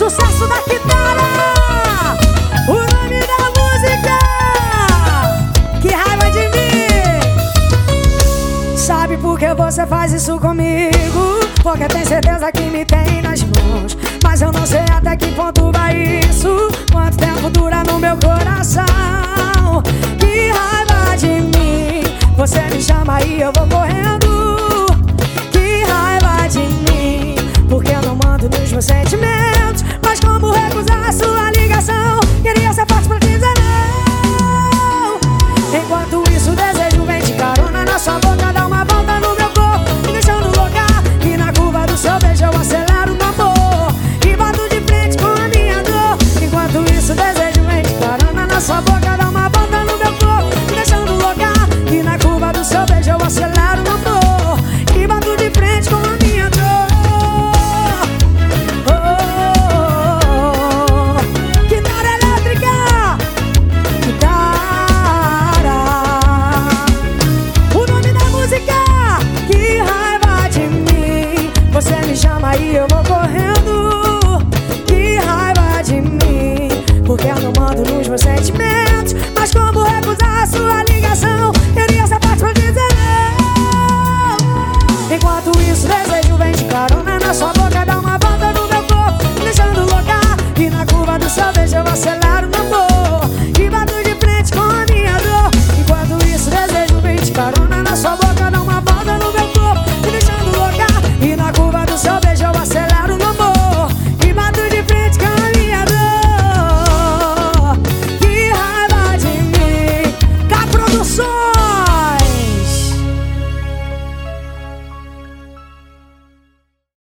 Sucesso da guitarra, o nome da música. Que raiva de mim. Sabe por que você faz isso comigo? Porque tem certeza que me tem nas mãos, mas eu não sei até que ponto vai isso. Quanto tempo dura no meu coração? Que raiva de mim. Você me chama e eu vou correndo. Que raiva de mim, porque eu não mando nos meus sentimentos. Mas como recusar a sua ligação? Queria ser forte pra dizer não. Enquanto isso o desejo vem de carona na sua boca, dá uma volta no meu corpo, me deixando louca. E na curva do seu beijo eu acelero o tambor e bato de frente com a minha dor. Enquanto isso o desejo vem de carona na sua boca, dá uma volta no meu corpo, me deixando louca. E na curva do seu beijo eu acelero o tambor e bato de frente com a minha dor. Guitarra elétrica, guitarra, o nome da música. Que raiva de mim. Você me chama e eu vou